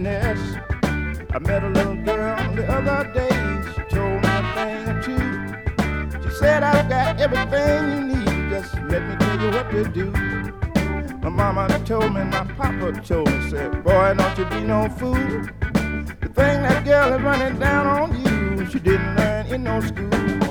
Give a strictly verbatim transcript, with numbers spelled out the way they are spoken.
Yes, I met a little girl the other day. She told me a thing or two. She said, I've got everything you need. Just let me tell you what to do. My mama told me, my papa told me, said, boy, don't you be no fool. The thing that girl is running down on you, she didn't learn in no school.